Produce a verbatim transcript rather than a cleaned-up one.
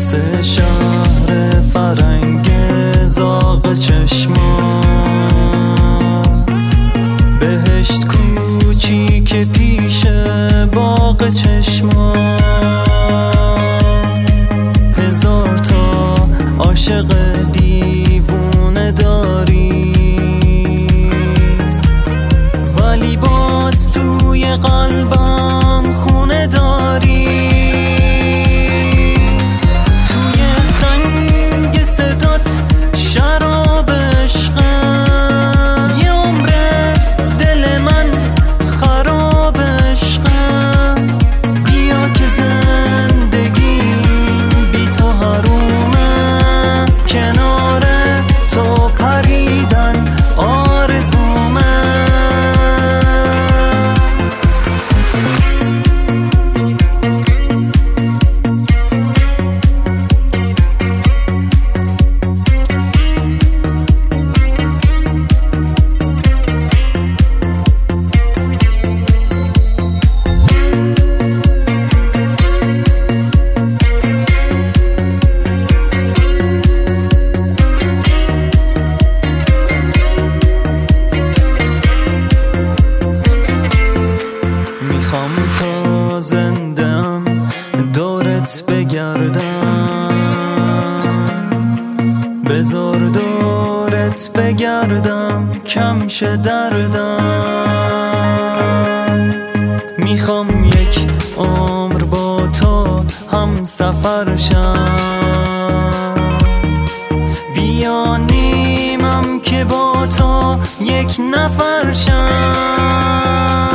مثل شهر فرنگ زاغ چشمات، بهشت کوچیک پیش باغ چشمات، هزار تا عاشق دیوونه داری، ولی باز توی قلبم خونه داری. توی سنگ صدات شراب عشقم، یه عمره دل من خراب عشقم. بیا که زندگی بی تو حرومه، کنار تو پریدن آرزومه. میخوام تا زندم دورت بگردم، بذار دورت بگردم کم شه دردم. میخوام یک عمر با تو هم سفر شم، بیا نیمم که با تو یک نفر شم.